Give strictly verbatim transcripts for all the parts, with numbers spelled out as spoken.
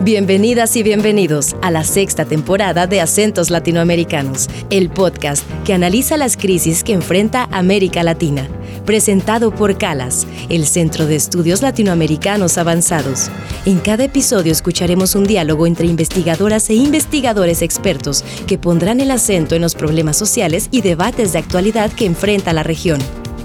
Bienvenidas y bienvenidos a la sexta temporada de Acentos Latinoamericanos, el podcast que analiza las crisis que enfrenta América Latina. Presentado por CALAS, el Centro de Estudios Latinoamericanos Avanzados. En cada episodio escucharemos un diálogo entre investigadoras e investigadores expertos que pondrán el acento en los problemas sociales y debates de actualidad que enfrenta la región.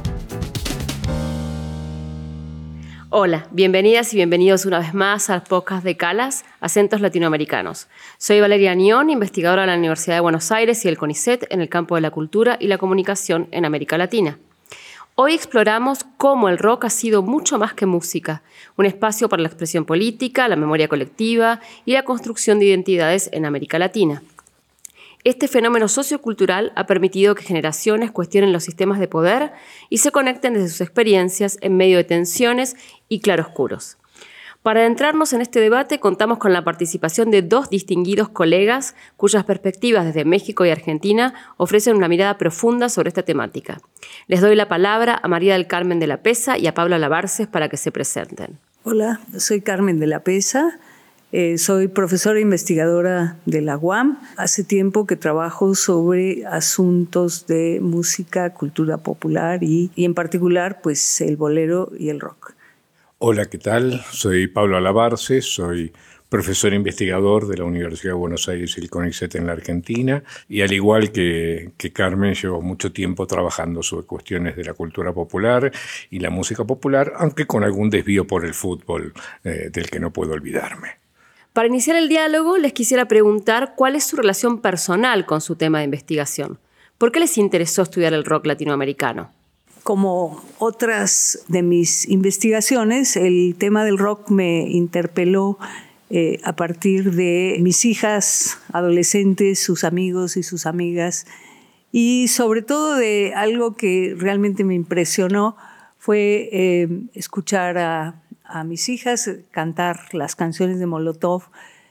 Hola, bienvenidas y bienvenidos una vez más al podcast de CALAS, Acentos Latinoamericanos. Soy Valeria Añón, investigadora de la Universidad de Buenos Aires y el CONICET en el campo de la cultura y la comunicación en América Latina. Hoy exploramos cómo el rock ha sido mucho más que música, un espacio para la expresión política, la memoria colectiva y la construcción de identidades en América Latina. Este fenómeno sociocultural ha permitido que generaciones cuestionen los sistemas de poder y se conecten desde sus experiencias en medio de tensiones y claroscuros. Para adentrarnos en este debate, contamos con la participación de dos distinguidos colegas cuyas perspectivas desde México y Argentina ofrecen una mirada profunda sobre esta temática. Les doy la palabra a María del Carmen de la Pesa y a Pablo Alabarces para que se presenten. Hola, soy Carmen de la Pesa. Eh, soy profesora e investigadora de la U A M. Hace tiempo que trabajo sobre asuntos de música, cultura popular y, y en particular pues el bolero y el rock. Hola, ¿qué tal? Soy Pablo Alabarces, soy profesor e investigador de la Universidad de Buenos Aires y el CONICET en la Argentina y al igual que, que Carmen llevo mucho tiempo trabajando sobre cuestiones de la cultura popular y la música popular, aunque con algún desvío por el fútbol eh, del que no puedo olvidarme. Para iniciar el diálogo, les quisiera preguntar cuál es su relación personal con su tema de investigación. ¿Por qué les interesó estudiar el rock latinoamericano? Como otras de mis investigaciones, el tema del rock me interpeló eh, a partir de mis hijas adolescentes, sus amigos y sus amigas, y sobre todo de algo que realmente me impresionó fue eh, escuchar a a mis hijas cantar las canciones de Molotov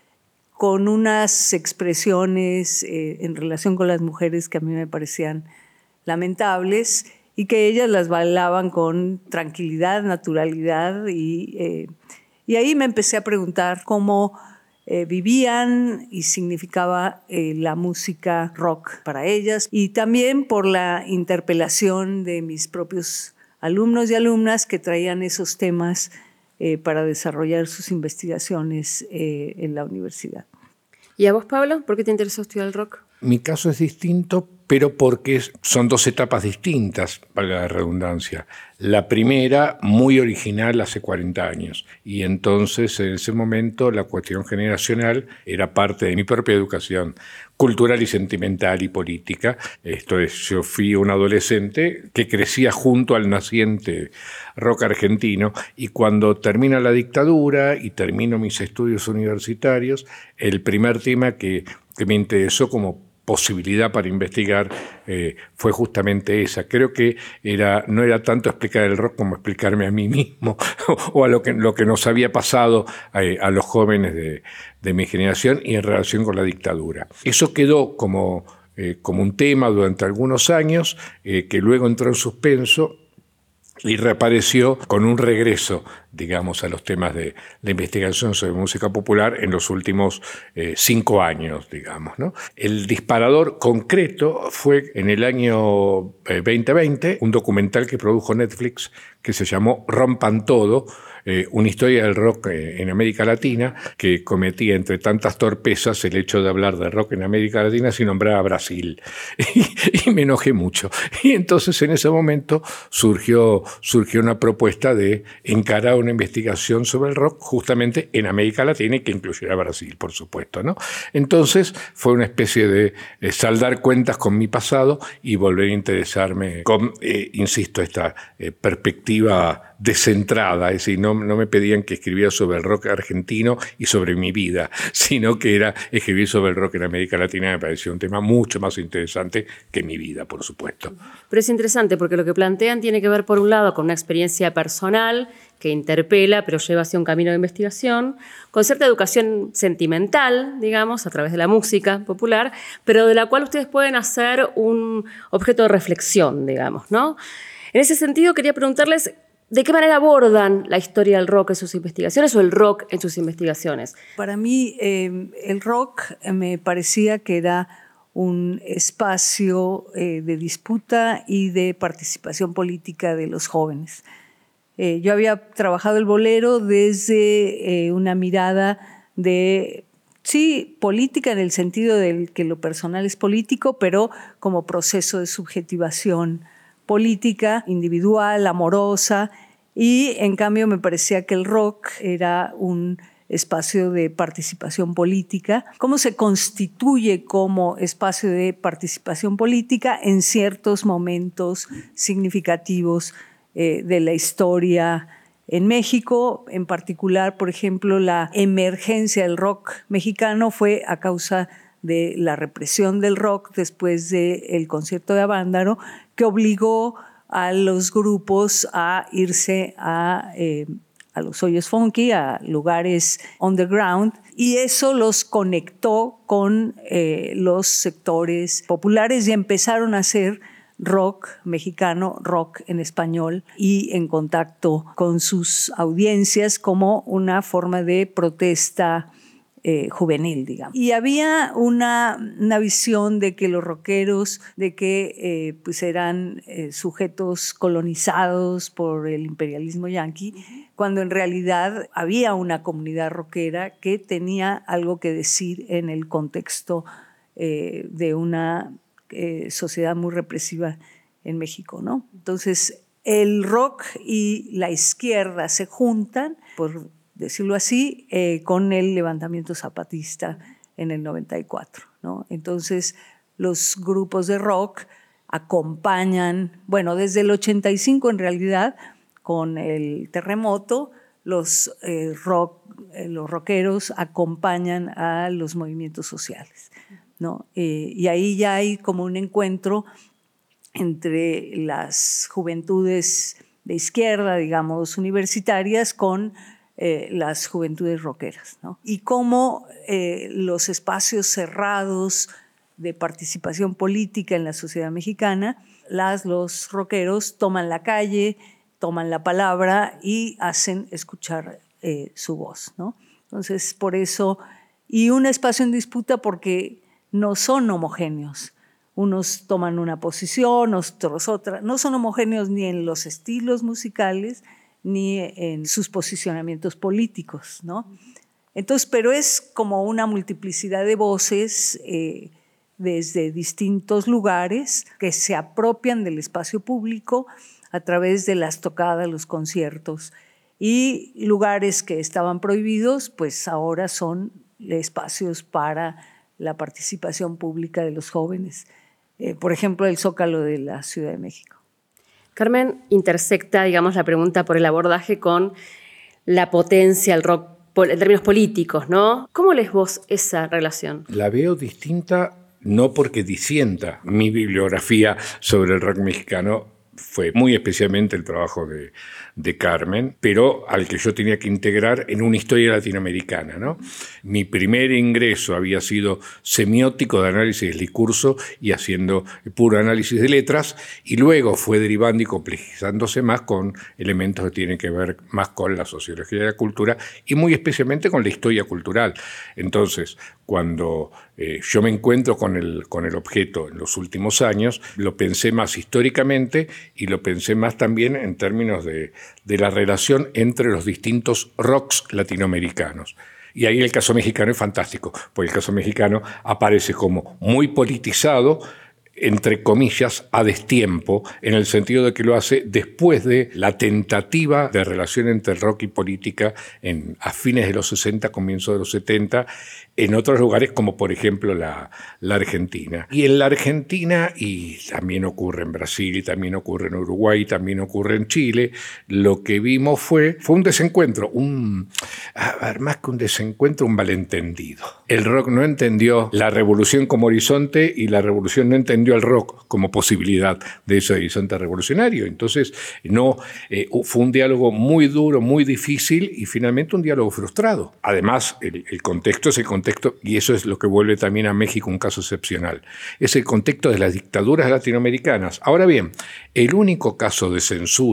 con unas expresiones eh, en relación con las mujeres que a mí me parecían lamentables y que ellas las bailaban con tranquilidad, naturalidad y, eh, y ahí me empecé a preguntar cómo eh, vivían y significaba eh, la música rock para ellas y también por la interpelación de mis propios alumnos y alumnas que traían esos temas Eh, para desarrollar sus investigaciones eh, en la universidad. ¿Y a vos, Pablo? ¿Por qué te interesó estudiar el rock? Mi caso es distinto, pero porque son dos etapas distintas, valga la redundancia. La primera, muy original, hace cuarenta años. Y entonces, en ese momento, la cuestión generacional era parte de mi propia educación cultural y sentimental y política. Esto es, yo fui un adolescente que crecía junto al naciente rock argentino y cuando termina la dictadura y termino mis estudios universitarios, el primer tema que, que me interesó como posibilidad para investigar eh, fue justamente esa. Creo que era, no era tanto explicar el rock como explicarme a mí mismo o a lo que, lo que nos había pasado a, a los jóvenes de, de mi generación y en relación con la dictadura. Eso quedó como, eh, como un tema durante algunos años eh, que luego entró en suspenso y reapareció con un regreso, digamos, a los temas de la investigación sobre música popular en los últimos eh, cinco años, digamos, ¿no? El disparador concreto fue en el año eh, veinte veinte, un documental que produjo Netflix que se llamó Rompan Todo, eh, una historia del rock eh, en América Latina, que cometía entre tantas torpezas el hecho de hablar de rock en América Latina sin nombrar a Brasil. Y, y me enojé mucho. Y entonces en ese momento surgió, surgió una propuesta de encarar una investigación sobre el rock justamente en América Latina y que incluyera Brasil, por supuesto, ¿no? Entonces fue una especie de eh, saldar cuentas con mi pasado y volver a interesarme con, eh, insisto, esta eh, perspectiva descentrada, es decir, no, no me pedían que escribiera sobre el rock argentino y sobre mi vida, sino que era escribir sobre el rock en América Latina. Me pareció un tema mucho más interesante que mi vida, por supuesto. Pero es interesante porque lo que plantean tiene que ver, por un lado, con una experiencia personal que interpela, pero lleva hacia un camino de investigación, con cierta educación sentimental, digamos, a través de la música popular, pero de la cual ustedes pueden hacer un objeto de reflexión, digamos, ¿no? En ese sentido, quería preguntarles ¿De qué manera abordan la historia del rock en sus investigaciones o el rock en sus investigaciones? Para mí eh, el rock me parecía que era un espacio eh, de disputa y de participación política de los jóvenes. Eh, yo había trabajado el bolero desde eh, una mirada de, sí, política en el sentido de que lo personal es político, pero como proceso de subjetivación política, individual, amorosa, y en cambio me parecía que el rock era un espacio de participación política. ¿Cómo se constituye como espacio de participación política en ciertos momentos significativos eh, de la historia en México? En particular, por ejemplo, la emergencia del rock mexicano fue a causa de la represión del rock después del concierto de Avándaro, que obligó a los grupos a irse a... Eh, a los hoyos funky, a lugares underground, y eso los conectó con eh, los sectores populares y empezaron a hacer rock mexicano, rock en español, y en contacto con sus audiencias como una forma de protesta Eh, juvenil, digamos. Y había una, una visión de que los rockeros, de que eh, pues eran eh, sujetos colonizados por el imperialismo yanqui, cuando en realidad había una comunidad rockera que tenía algo que decir en el contexto eh, de una eh, sociedad muy represiva en México, ¿no? Entonces, el rock y la izquierda se juntan, por decirlo así, eh, con el levantamiento zapatista en el noventa y cuatro, ¿no? Entonces, los grupos de rock acompañan, bueno, desde el ochenta y cinco en realidad, con el terremoto, los, eh, rock, eh, los rockeros acompañan a los movimientos sociales, ¿no? Eh, y ahí ya hay como un encuentro entre las juventudes de izquierda, digamos, universitarias, con Eh, las juventudes rockeras, ¿no? Y cómo eh, los espacios cerrados de participación política en la sociedad mexicana, las, los rockeros toman la calle, toman la palabra y hacen escuchar eh, su voz, ¿no? Entonces, por eso, y un espacio en disputa porque no son homogéneos. Unos toman una posición, otros otra. No son homogéneos ni en los estilos musicales, ni en sus posicionamientos políticos, ¿no? Entonces, pero es como una multiplicidad de voces eh, desde distintos lugares que se apropian del espacio público a través de las tocadas, los conciertos, y lugares que estaban prohibidos, pues ahora son espacios para la participación pública de los jóvenes. Eh, por ejemplo, el Zócalo de la Ciudad de México. Carmen intersecta, digamos, la pregunta por el abordaje con la potencia del rock en términos políticos, ¿no? ¿Cómo lees vos esa relación? La veo distinta, no porque disienta. Mi bibliografía sobre el rock mexicano fue muy especialmente el trabajo de, de Carmen, pero al que yo tenía que integrar en una historia latinoamericana, ¿no? Mi primer ingreso había sido semiótico de análisis del discurso y haciendo puro análisis de letras, y luego fue derivando y complejizándose más con elementos que tienen que ver más con la sociología de la cultura y muy especialmente con la historia cultural. Entonces, cuando eh, yo me encuentro con el, con el objeto en los últimos años, lo pensé más históricamente y lo pensé más también en términos de, de la relación entre los distintos rocks latinoamericanos. Y ahí el caso mexicano es fantástico, porque el caso mexicano aparece como muy politizado, entre comillas, a destiempo, en el sentido de que lo hace después de la tentativa de relación entre rock y política en, a fines de los sesenta, comienzos de los setenta, en otros lugares como por ejemplo la, la Argentina. Y en la Argentina, y también ocurre en Brasil, y también ocurre en Uruguay, y también ocurre en Chile, lo que vimos fue, fue un desencuentro, un, a ver, más que un desencuentro, un malentendido. El rock no entendió la revolución como horizonte y la revolución no entendió al rock como posibilidad de ese horizonte revolucionario. Entonces, no, eh, fue un diálogo muy duro, muy difícil y finalmente un diálogo frustrado. Además, el, el contexto es el contexto, y eso es lo que vuelve también a México un caso excepcional, es el contexto de las dictaduras latinoamericanas. Ahora bien, el único caso de censura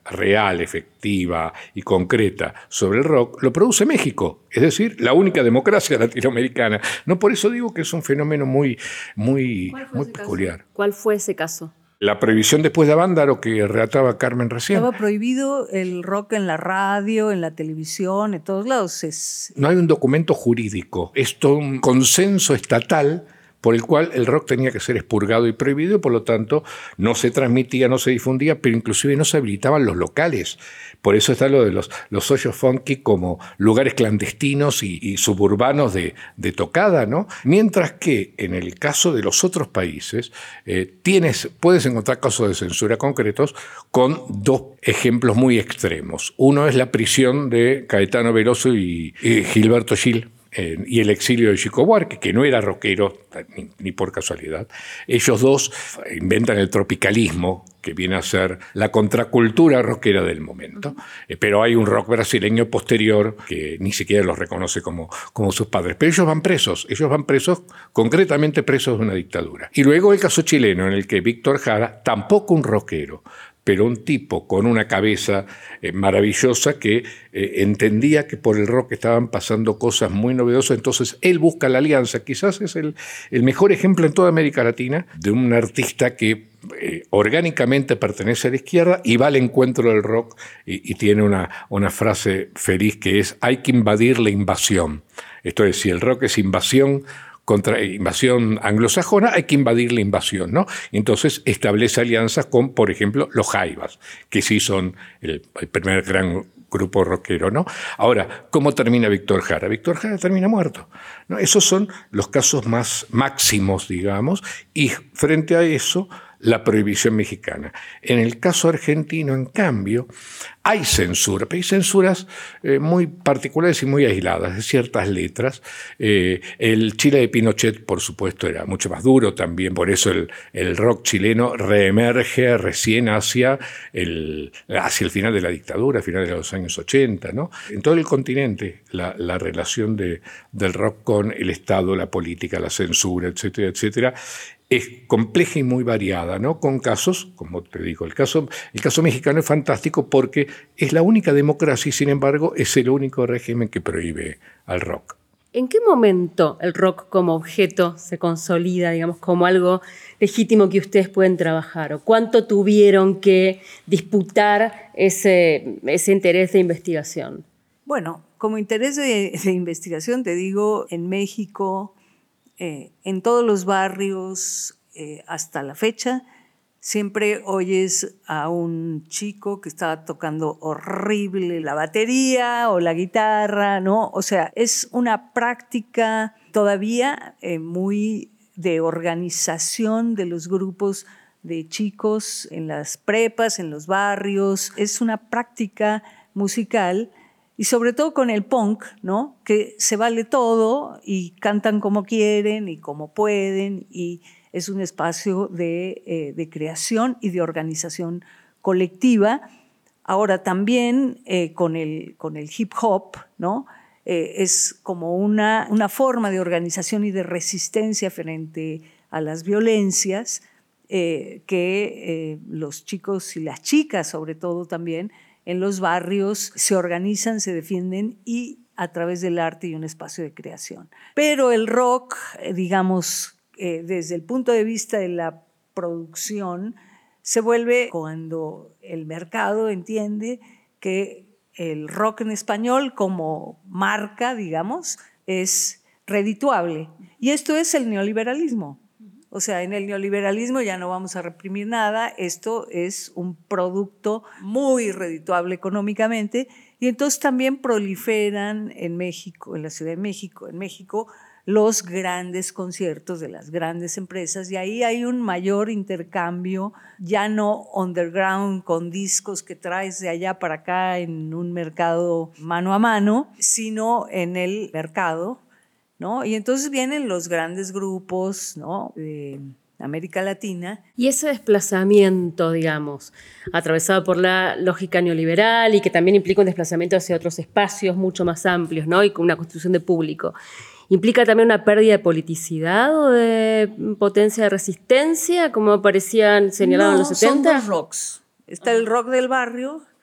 real, efectiva y concreta sobre el rock, lo produce México, es decir, la única democracia latinoamericana. No, por eso digo que es un fenómeno muy, muy, muy peculiar. Caso? ¿Cuál fue ese caso? La prohibición después de Avándaro que relataba Carmen recién. Estaba prohibido el rock en la radio, en la televisión, en todos lados. Es... No hay un documento jurídico, es todo un consenso estatal por el cual el rock tenía que ser expurgado y prohibido, y por lo tanto no se transmitía, no se difundía, pero inclusive no se habilitaban los locales. Por eso está lo de los, los hoyos funky como lugares clandestinos y, y suburbanos de, de tocada, ¿no? Mientras que en el caso de los otros países eh, tienes, puedes encontrar casos de censura concretos con dos ejemplos muy extremos. Uno es la prisión de Caetano Veloso y, y Gilberto Gil, Eh, y el exilio de Chico Buarque, que no era rockero ni, ni por casualidad. Ellos dos inventan el tropicalismo, que viene a ser la contracultura rockera del momento. Eh, pero hay un rock brasileño posterior que ni siquiera los reconoce como, como sus padres. Pero ellos van presos, ellos van presos, concretamente presos de una dictadura. Y luego el caso chileno, en el que Víctor Jara, tampoco un rockero, pero un tipo con una cabeza eh, maravillosa que eh, entendía que por el rock estaban pasando cosas muy novedosas, entonces él busca la alianza. Quizás es el, el mejor ejemplo en toda América Latina de un artista que eh, orgánicamente pertenece a la izquierda y va al encuentro del rock y, y tiene una, una frase feliz que es: hay que invadir la invasión. Esto es, si el rock es invasión, contra invasión anglosajona, hay que invadir la invasión, ¿no? Entonces establece alianzas con, por ejemplo, los Jaivas, que sí son el, el primer gran grupo rockero, ¿no? Ahora, ¿cómo termina Víctor Jara? Víctor Jara termina muerto, ¿no? Esos son los casos más máximos, digamos, y frente a eso, la prohibición mexicana. En el caso argentino, en cambio, hay censura, pero hay censuras eh, muy particulares y muy aisladas de ciertas letras. Eh, el Chile de Pinochet, por supuesto, era mucho más duro también, por eso el, el rock chileno reemerge recién hacia el, hacia el final de la dictadura, final de los años ochenta, ¿no? En todo el continente, la, la relación de, del rock con el Estado, la política, la censura, etcétera, etcétera, es compleja y muy variada, ¿no? Con casos, como te digo, el caso, el caso mexicano es fantástico porque es la única democracia y, sin embargo, es el único régimen que prohíbe al rock. ¿En qué momento el rock como objeto se consolida, digamos, como algo legítimo que ustedes pueden trabajar? ¿O cuánto tuvieron que disputar ese, ese interés de investigación? Bueno, como interés de, de investigación, te digo, en México, Eh, en todos los barrios, eh, hasta la fecha, siempre oyes a un chico que está tocando horrible la batería o la guitarra, ¿no? O sea, es una práctica todavía eh, muy de organización de los grupos de chicos en las prepas, en los barrios. Es una práctica musical. Y sobre todo con el punk, ¿no? Que se vale todo y cantan como quieren y como pueden, y es un espacio de, eh, de creación y de organización colectiva. Ahora también eh, con, el, con el hip hop, ¿no? Eh, es como una, una forma de organización y de resistencia frente a las violencias eh, que eh, los chicos y las chicas sobre todo también en los barrios se organizan, se defienden y a través del arte y un espacio de creación. Pero el rock, digamos, eh, desde el punto de vista de la producción, se vuelve cuando el mercado entiende que el rock en español como marca, digamos, es redituable. Y esto es el neoliberalismo. O sea, en el neoliberalismo ya no vamos a reprimir nada, esto es un producto muy redituable económicamente, y entonces también proliferan en México, en la Ciudad de México, en México, los grandes conciertos de las grandes empresas, y ahí hay un mayor intercambio, ya no underground con discos que traes de allá para acá en un mercado mano a mano, sino en el mercado, ¿no? Y entonces vienen los grandes grupos, ¿no? de América Latina. Y ese desplazamiento, digamos, atravesado por la lógica neoliberal y que también implica un desplazamiento hacia otros espacios mucho más amplios, ¿no? Y con una construcción de público, ¿implica también una pérdida de politicidad o de potencia de resistencia, como parecían señalados no, en los setenta? Son dos rocks. Está el rock del barrio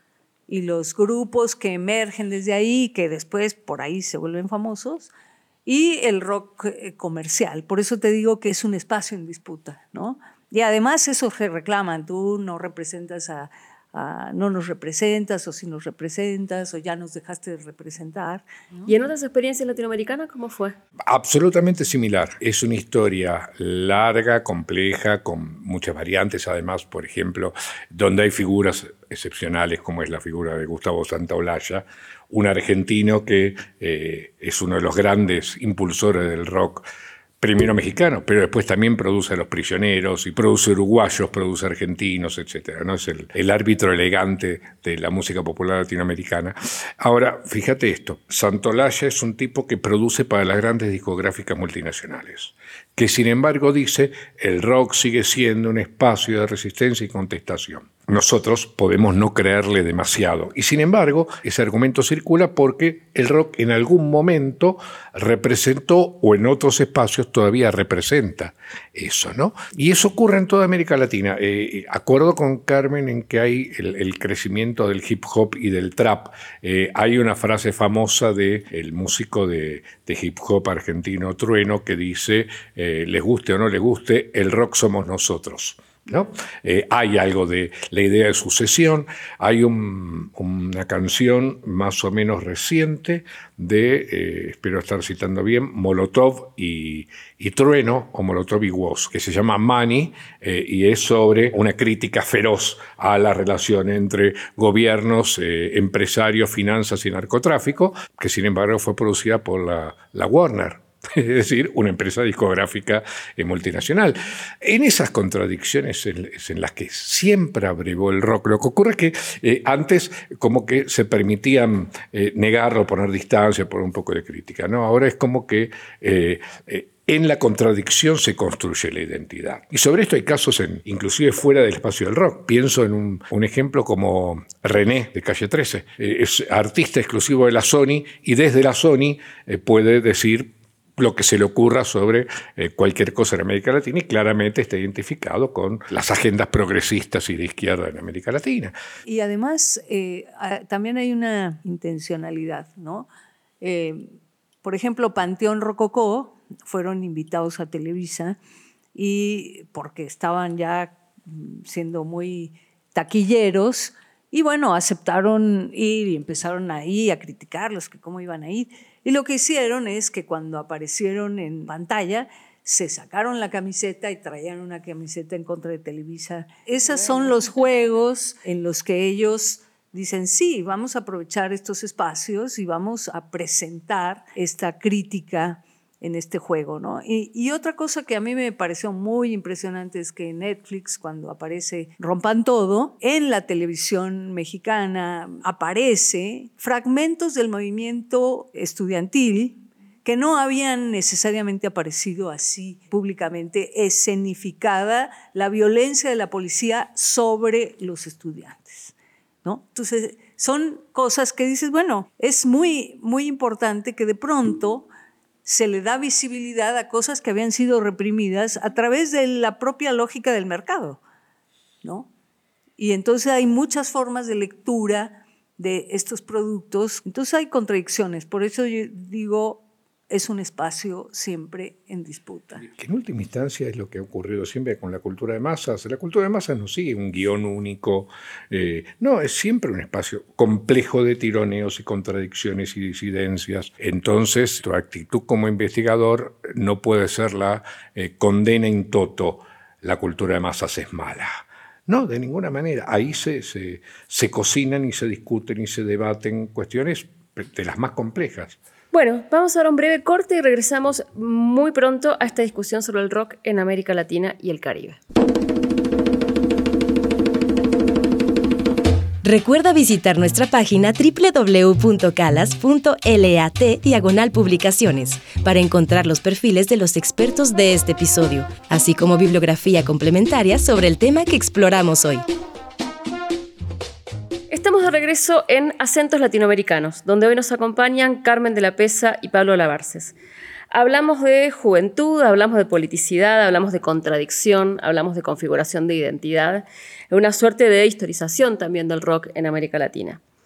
y los grupos que emergen desde ahí, que después por ahí se vuelven famosos, y el rock comercial. Por eso te digo que es un espacio en disputa, ¿no? Y además eso se reclaman, tú no representas a, a, no nos representas, o si nos representas, o ya nos dejaste de representar, ¿no? ¿Y en otras experiencias latinoamericanas cómo fue? Absolutamente similar. Es una historia larga, compleja, con muchas variantes, además, por ejemplo, donde hay figuras excepcionales, como es la figura de Gustavo Santaolalla, un argentino que eh, es uno de los grandes impulsores del rock, primero mexicano, pero después también produce a Los Prisioneros y produce uruguayos, produce argentinos, etcétera, ¿no? Es el, el árbitro elegante de la música popular latinoamericana. Ahora, fíjate esto, Santaolalla es un tipo que produce para las grandes discográficas multinacionales, que sin embargo dice el rock sigue siendo un espacio de resistencia y contestación. Nosotros podemos no creerle demasiado. Y sin embargo, ese argumento circula porque el rock en algún momento representó, o en otros espacios todavía representa eso, ¿no? Y eso ocurre en toda América Latina. Eh, acuerdo con Carmen en que hay el, el crecimiento del hip hop y del trap. Eh, hay una frase famosa del músico de, de hip hop argentino Trueno que dice, eh, les guste o no les guste, el rock somos nosotros, ¿no? Eh, hay algo de la idea de sucesión. Hay un, una canción más o menos reciente de, eh, espero estar citando bien, Molotov y, y Trueno, o Molotov y Woz, que se llama Money, eh, y es sobre una crítica feroz a la relación entre gobiernos, eh, empresarios, finanzas y narcotráfico, que sin embargo fue producida por la, la Warner. Es decir, una empresa discográfica eh, multinacional. En esas contradicciones en, en las que siempre abrevó el rock, lo que ocurre es que eh, antes como que se permitían eh, negarlo, poner distancia, poner un poco de crítica, ¿no? Ahora es como que eh, eh, en la contradicción se construye la identidad. Y sobre esto hay casos en, inclusive fuera del espacio del rock. Pienso en un, un ejemplo como René, de Calle trece. Eh, es artista exclusivo de la Sony y desde la Sony eh, puede decir lo que se le ocurra sobre eh, cualquier cosa en América Latina y claramente está identificado con las agendas progresistas y de izquierda en América Latina. Y además eh, también hay una intencionalidad, ¿no? Eh, por ejemplo, Panteón Rococó fueron invitados a Televisa y porque estaban ya siendo muy taquilleros y bueno, aceptaron ir y empezaron ahí a criticarlos, que cómo iban a ir. Y lo que hicieron es que cuando aparecieron en pantalla se sacaron la camiseta y traían una camiseta en contra de Televisa. Esos son los juegos en los que ellos dicen, sí, vamos a aprovechar estos espacios y vamos a presentar esta crítica en este juego, ¿no? Y, y otra cosa que a mí me pareció muy impresionante es que en Netflix, cuando aparece Rompan Todo, en la televisión mexicana aparece fragmentos del movimiento estudiantil que no habían necesariamente aparecido así públicamente, escenificada la violencia de la policía sobre los estudiantes, ¿no? Entonces, son cosas que dices, bueno, es muy, muy importante que de pronto se le da visibilidad a cosas que habían sido reprimidas a través de la propia lógica del mercado, ¿no? Y entonces hay muchas formas de lectura de estos productos, entonces hay contradicciones, por eso yo digo, es un espacio siempre en disputa. Que en última instancia es lo que ha ocurrido siempre con la cultura de masas. La cultura de masas no sigue un guión único, eh, no, es siempre un espacio complejo de tironeos y contradicciones y disidencias. Entonces, tu actitud como investigador no puede ser la eh, condena in toto, la cultura de masas es mala. No, de ninguna manera. Ahí se, se, se cocinan y se discuten y se debaten cuestiones de las más complejas. Bueno, vamos ahora a un breve corte y regresamos muy pronto a esta discusión sobre el rock en América Latina y el Caribe. Recuerda visitar nuestra página doble u doble u doble u punto calas punto lat diagonal publicaciones para encontrar los perfiles de los expertos de este episodio, así como bibliografía complementaria sobre el tema que exploramos hoy. Estamos de regreso en Acentos Latinoamericanos, donde hoy nos acompañan Carmen de la Pesa y Pablo Labarces. Hablamos de juventud, hablamos de politicidad, hablamos de contradicción, hablamos de configuración de identidad, una suerte de historización también del rock en América Latina.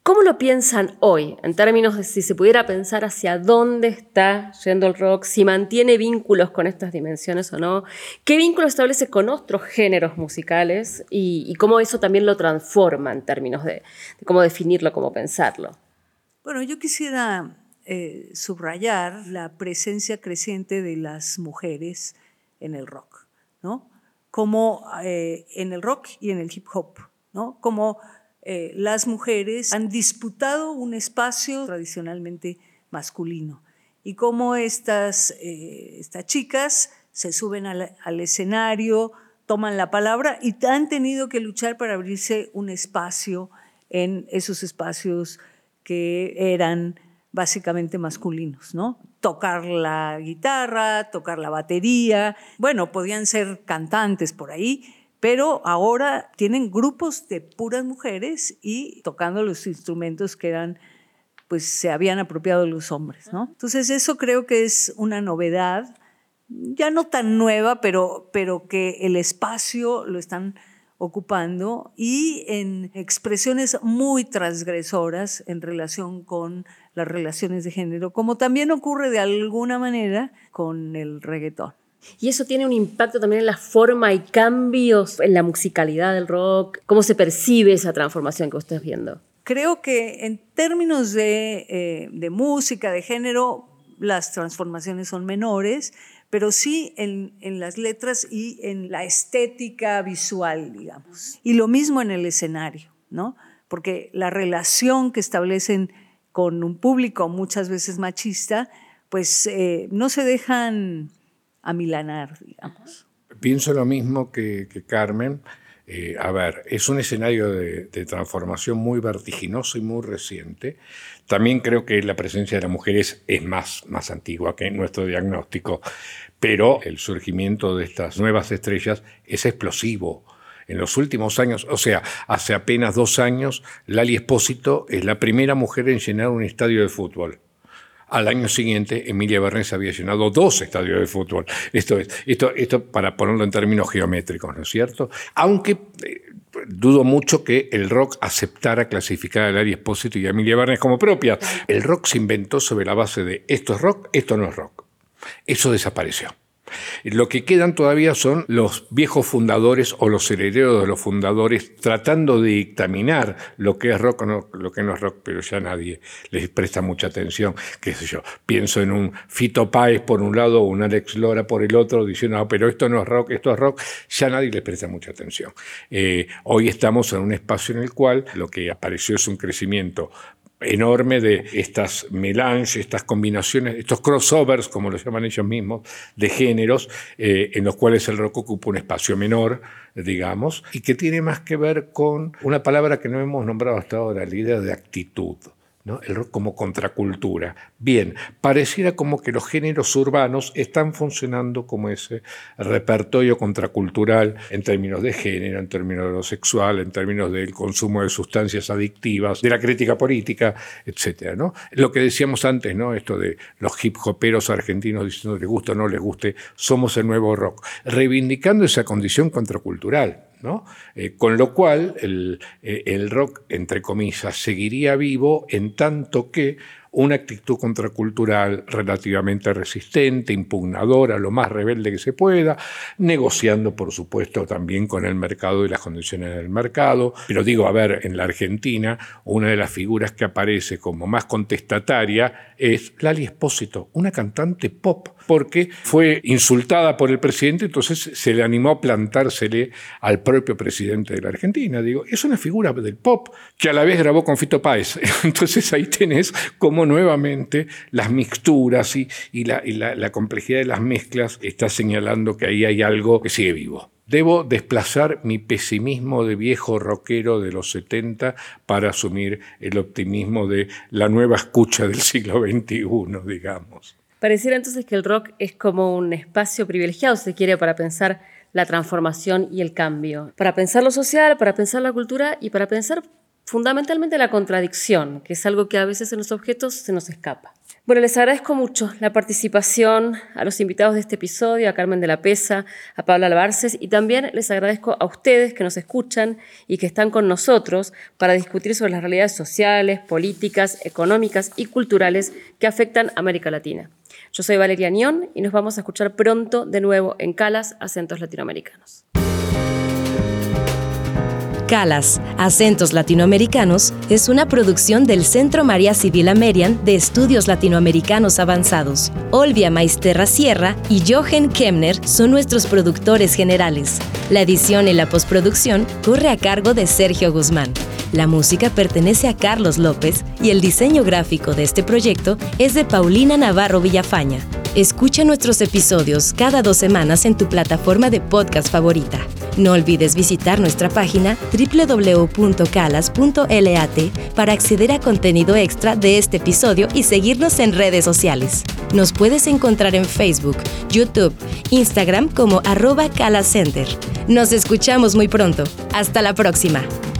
¿Cómo lo piensan hoy, en términos de si se pudiera pensar hacia dónde está yendo el rock, si mantiene vínculos con estas dimensiones o no? ¿Qué vínculo establece con otros géneros musicales y, y cómo eso también lo transforma en términos de, de cómo definirlo, cómo pensarlo? Bueno, yo quisiera eh, subrayar la presencia creciente de las mujeres en el rock, ¿no? Como eh, en el rock y en el hip hop, ¿no? Como Eh, las mujeres han disputado un espacio tradicionalmente masculino y cómo estas, eh, estas chicas se suben al, al escenario, toman la palabra y han tenido que luchar para abrirse un espacio en esos espacios que eran básicamente masculinos, ¿no? Tocar la guitarra, tocar la batería, bueno, podían ser cantantes por ahí, pero ahora tienen grupos de puras mujeres y tocando los instrumentos que eran, pues se habían apropiado los hombres, ¿no? Entonces eso creo que es una novedad, ya no tan nueva, pero, pero que el espacio lo están ocupando y en expresiones muy transgresoras en relación con las relaciones de género, como también ocurre de alguna manera con el reggaetón. ¿Y eso tiene un impacto también en la forma y cambios en la musicalidad del rock? ¿Cómo se percibe esa transformación que usted está viendo? Creo que en términos de, eh, de música, de género, las transformaciones son menores, pero sí en, en las letras y en la estética visual, digamos. Y lo mismo en el escenario, ¿no? Porque la relación que establecen con un público muchas veces machista, pues eh, no se dejan amilanar, digamos. Pienso lo mismo que, que Carmen. Eh, a ver, es un escenario de, de transformación muy vertiginoso y muy reciente. También creo que la presencia de las mujeres es más, más antigua que nuestro diagnóstico, pero el surgimiento de estas nuevas estrellas es explosivo. En los últimos años, o sea, hace apenas dos años, Lali Espósito es la primera mujer en llenar un estadio de fútbol. Al año siguiente, Emilia Bernes había llenado dos estadios de fútbol. Esto es, esto, esto para ponerlo en términos geométricos, ¿no es cierto? Aunque eh, dudo mucho que el rock aceptara clasificar a Lali Espósito y a Emilia Bernes como propias. El rock se inventó sobre la base de esto es rock, esto no es rock. Eso desapareció. Lo que quedan todavía son los viejos fundadores o los herederos de los fundadores tratando de dictaminar lo que es rock o no, lo que no es rock, pero ya nadie les presta mucha atención. Qué sé yo, pienso en un Fito Páez por un lado o un Alex Lora por el otro diciendo, no, pero esto no es rock, esto es rock, ya nadie les presta mucha atención. Eh, hoy estamos en un espacio en el cual lo que apareció es un crecimiento enorme de estas melanges, estas combinaciones, estos crossovers, como lo llaman ellos mismos, de géneros, eh, en los cuales el rock ocupa un espacio menor, digamos, y que tiene más que ver con una palabra que no hemos nombrado hasta ahora, la idea de actitud, ¿no? El rock como contracultura. Bien, pareciera como que los géneros urbanos están funcionando como ese repertorio contracultural en términos de género, en términos de lo sexual, en términos del consumo de sustancias adictivas, de la crítica política, etcétera, ¿no? Lo que decíamos antes, ¿no? Esto de los hip hoperos argentinos diciendo les gusta o no les guste, somos el nuevo rock, reivindicando esa condición contracultural, ¿no? Eh, con lo cual el, el rock, entre comillas, seguiría vivo en tanto que una actitud contracultural relativamente resistente, impugnadora, lo más rebelde que se pueda, negociando, por supuesto, también con el mercado y las condiciones del mercado. Pero digo, a ver, en la Argentina, una de las figuras que aparece como más contestataria es Lali Espósito, una cantante pop, porque fue insultada por el presidente, entonces se le animó a plantársele al propio presidente de la Argentina. Digo, es una figura del pop que a la vez grabó con Fito Páez. Entonces ahí tenés como nuevamente las mixturas y, y, la, y la, la complejidad de las mezclas está señalando que ahí hay algo que sigue vivo. Debo desplazar mi pesimismo de viejo rockero de los setenta para asumir el optimismo de la nueva escucha del siglo veintiuno, digamos. Pareciera entonces que el rock es como un espacio privilegiado, si se quiere, para pensar la transformación y el cambio, para pensar lo social, para pensar la cultura y para pensar fundamentalmente la contradicción, que es algo que a veces en los objetos se nos escapa. Bueno, les agradezco mucho la participación a los invitados de este episodio, a Carmen de la Pesa, a Paula Albarces, y también les agradezco a ustedes que nos escuchan y que están con nosotros para discutir sobre las realidades sociales, políticas, económicas y culturales que afectan a América Latina. Yo soy Valeria Nión y nos vamos a escuchar pronto de nuevo en Calas, Acentos Latinoamericanos. Calas, Acentos Latinoamericanos, es una producción del Centro María Sibila Merian de Estudios Latinoamericanos Avanzados. Olvia Maisterra Sierra y Jochen Kemner son nuestros productores generales. La edición y la postproducción corre a cargo de Sergio Guzmán. La música pertenece a Carlos López y el diseño gráfico de este proyecto es de Paulina Navarro Villafaña. Escucha nuestros episodios cada dos semanas en tu plataforma de podcast favorita. No olvides visitar nuestra página doble u doble u doble u punto calas punto lat para acceder a contenido extra de este episodio y seguirnos en redes sociales. Nos puedes encontrar en Facebook, YouTube, Instagram como arroba calascenter. Nos escuchamos muy pronto. Hasta la próxima.